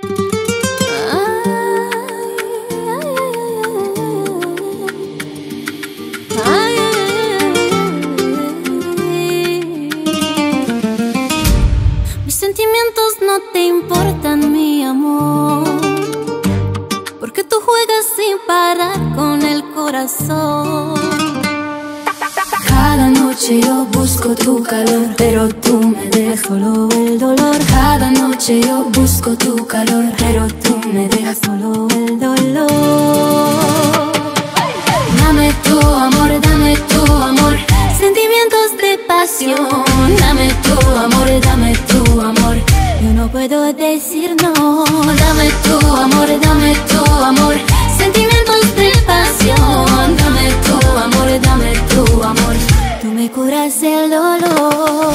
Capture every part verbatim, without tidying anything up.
Mis sentimientos no te importan, mi amor, porque tú juegas sin parar con el corazón. Cada noche yo busco tu calor, pero tú me dejas solo el dolor. Cada noche yo busco tu calor, pero tú me dejas solo el dolor. Dame tu amor, dame tu amor, sentimientos de pasión. Dame tu amor, dame tu amor, yo no puedo decir no. Dame tu amor, dame tu amor, sentimientos de pasión. Dame tu amor, dame tu amor, tú me curas el dolor.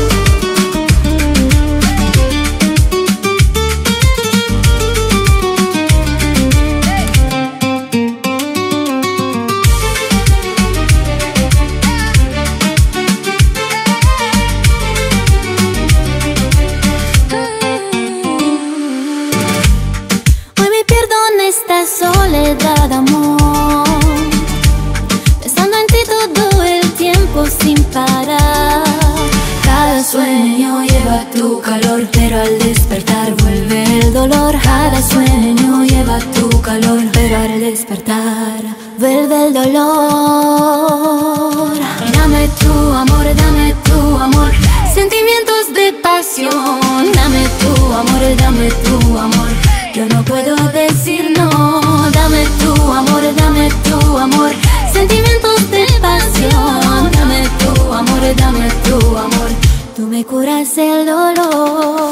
Esta soledad, amor, pensando en ti todo el tiempo sin parar. Cada sueño lleva tu calor, pero al despertar vuelve el dolor. Cada sueño lleva tu calor, pero al despertar vuelve el dolor. Dame tu amor, dame tu amor, sentimientos de pasión. Dame tu amor, dame tu amor, yo no puedo decir no. Dame tu amor, dame tu amor, sentimientos de pasión. Dame tu amor, dame tu amor, tú me curas el dolor.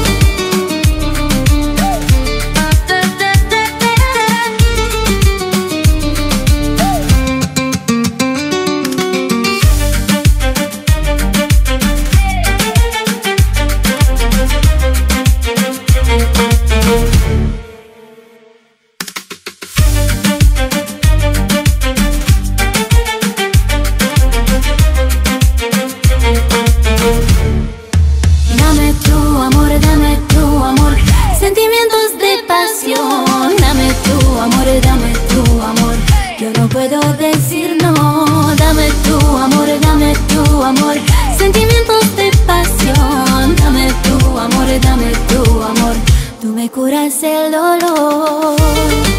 Dame tu amor, dame tu amor, sentimientos de pasión. Dame tu amor, dame tu amor, yo no puedo decir no. Dame tu amor, dame tu amor, sentimientos de pasión. Dame tu amor, dame tu amor, tú me curas el dolor.